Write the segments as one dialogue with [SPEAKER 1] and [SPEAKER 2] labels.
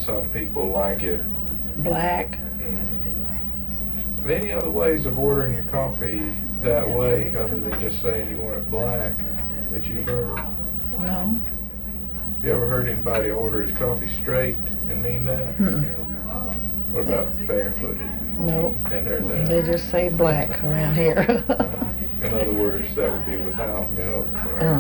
[SPEAKER 1] some people like it
[SPEAKER 2] black.
[SPEAKER 1] Any other ways of ordering your coffee that way, other than just saying you want it black, that you've heard?
[SPEAKER 2] No.
[SPEAKER 1] You ever heard anybody order his coffee straight and mean that?
[SPEAKER 2] Mm-mm.
[SPEAKER 1] What about barefooted?
[SPEAKER 2] No.
[SPEAKER 1] Hadn't heard that.
[SPEAKER 2] They just say black around here.
[SPEAKER 1] In other words, that would be without milk. Right?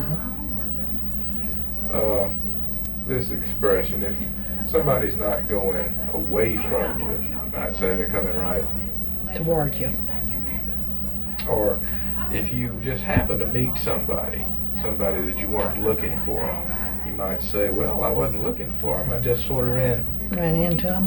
[SPEAKER 1] This expression, if somebody's not going away from you, you might say they're coming right
[SPEAKER 2] toward you.
[SPEAKER 1] Or if you just happen to meet somebody that you weren't looking for, you might say, well, I wasn't looking for him, I just sort of ran
[SPEAKER 2] into him,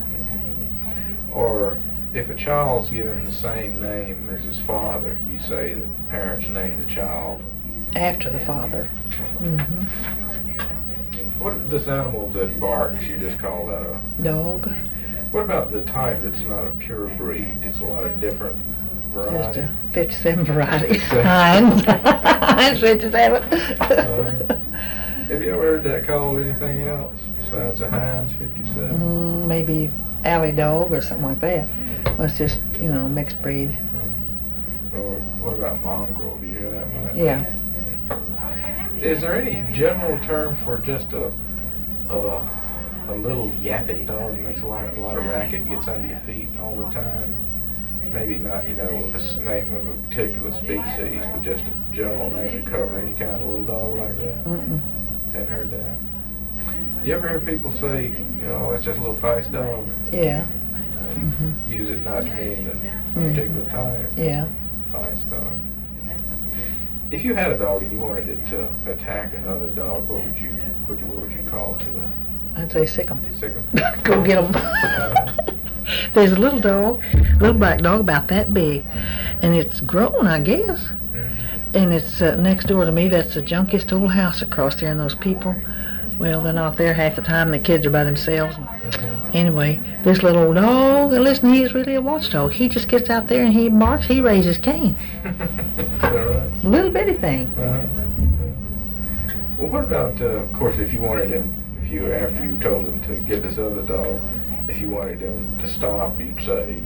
[SPEAKER 1] Or if a child's given the same name as his father, you say that the parents named the child
[SPEAKER 2] after the father. Mm-hmm.
[SPEAKER 1] What this animal that barks, you just call that a
[SPEAKER 2] dog?
[SPEAKER 1] What about the type that's not a pure breed? It's a lot of different varieties.
[SPEAKER 2] Just 57 varieties. Heinz. Heinz 57.
[SPEAKER 1] Have you ever heard that called anything else besides a Heinz 57?
[SPEAKER 2] Maybe alley dog or something like that. Well, it's just, mixed breed.
[SPEAKER 1] Or what about mongrel? Do you hear that much?
[SPEAKER 2] Yeah.
[SPEAKER 1] Is there any general term for just a little yapping dog that makes a lot of racket, gets under your feet all the time? Maybe not, a name of a particular species, but just a general name to cover any kind of little dog like that? Hadn't heard that. You ever hear people say, it's just a little feist dog?
[SPEAKER 2] Yeah.
[SPEAKER 1] Use it not to mean a particular type?
[SPEAKER 2] Yeah.
[SPEAKER 1] Feist dog. If you had a dog and you wanted it to attack another dog, what would you call to it?
[SPEAKER 2] I'd say sick 'em.
[SPEAKER 1] Sick 'em?
[SPEAKER 2] Go get 'em. There's a little black dog about that big, and it's grown, I guess. And it's next door to me. That's the junkiest old house across there, and those people, well, they're not there half the time. The kids are by themselves. Anyway, this little old dog, and listen, he's really a watchdog. He just gets out there and he barks. He raises Cain.
[SPEAKER 1] Right?
[SPEAKER 2] Little bitty thing.
[SPEAKER 1] Well, what about, of course, if you wanted him, after you told him to get this other dog, if you wanted him to stop, you'd say?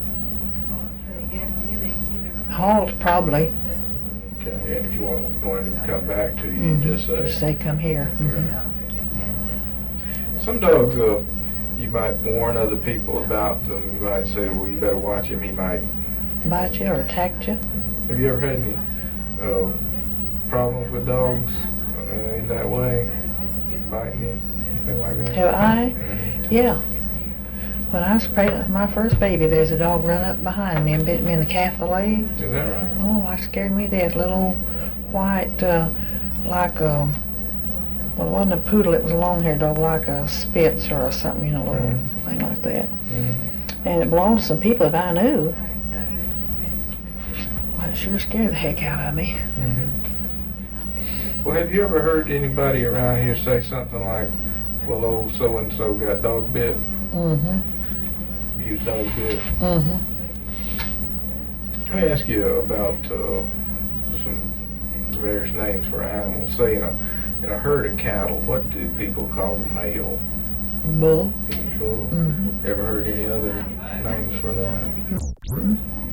[SPEAKER 2] Halt, probably.
[SPEAKER 1] Okay, and if you wanted him to come back to you, you'd just say?
[SPEAKER 2] Just say, come here.
[SPEAKER 1] Some dogs, you might warn other people about them. You might say, well, you better watch him, he might
[SPEAKER 2] bite you or attack you.
[SPEAKER 1] Have you ever had any problems with dogs in that way? Biting you? Anything like that?
[SPEAKER 2] Have I? Yeah. When I was pregnant with my first baby, there's a dog run up behind me and bit me in the calf of the leg.
[SPEAKER 1] Is that right?
[SPEAKER 2] Oh, I scared me to death. Little white, like a, well, it wasn't a poodle, it was a long-haired dog, like a Spitz or something, little thing like that. And it belonged to some people that I knew. Well, it sure scared the heck out of me.
[SPEAKER 1] Well, have you ever heard anybody around here say something like, well, old so-and-so got dog bit? Used dog bit? Let me ask you about some various names for animals. Say in a herd of cattle, what do people call the male?
[SPEAKER 2] Bull.
[SPEAKER 1] Bull. Ever heard any other names for that?